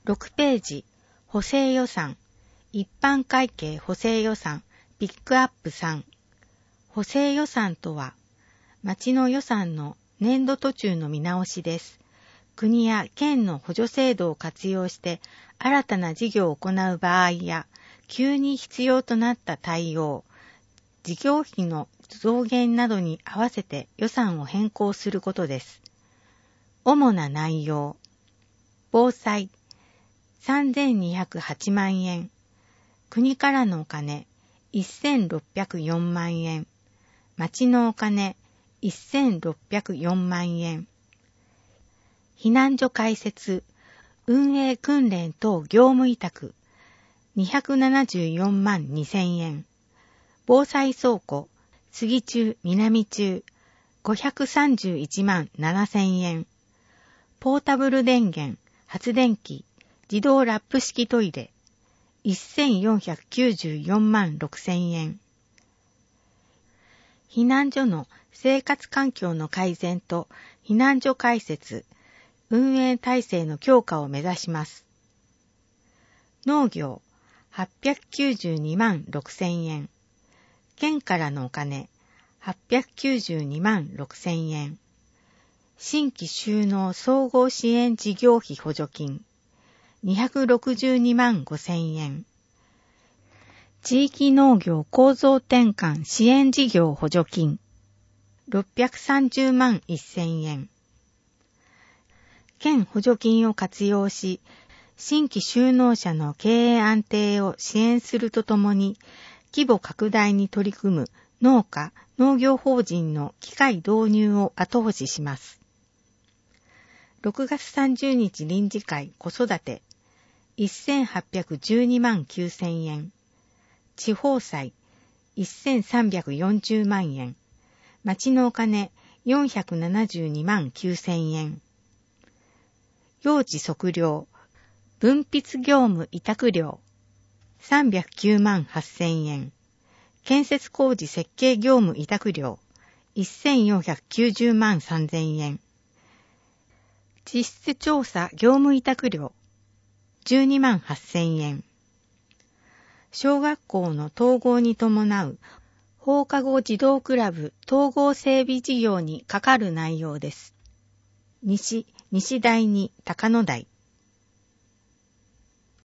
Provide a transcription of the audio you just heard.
6ページ、補正予算、一般会計補正予算、ピックアップ3。補正予算とは、町の予算の年度途中の見直しです。国や県の補助制度を活用して新たな事業を行う場合や、急に必要となった対応、事業費の増減などに合わせて予算を変更することです。主な内容、防災、3208万円、国からのお金、1604万円、町のお金、1604万円、避難所開設、運営訓練等業務委託、274万2000円、防災倉庫、杉中、南中、531万7000円、ポータブル電源、発電機、自動ラップ式トイレ、1494万6000円。避難所の生活環境の改善と避難所開設、運営体制の強化を目指します。農業、892万6000円。県からのお金、892万6000円。新規就農総合支援事業費補助金、262万5000円。地域農業構造転換支援事業補助金、630万1000円。県補助金を活用し、新規就農者の経営安定を支援するとともに、規模拡大に取り組む農家・農業法人の機械導入を後押しします。6月30日臨時会子育て、1812万9000円。地方債、1340万円。町のお金、472万9000円。用地測量、分泌業務委託料、309万8000円。建設工事設計業務委託料、1490万3000円。地質調査業務委託料、12万8000円。小学校の統合に伴う放課後児童クラブ統合整備事業にかかる内容です。西第二高野台。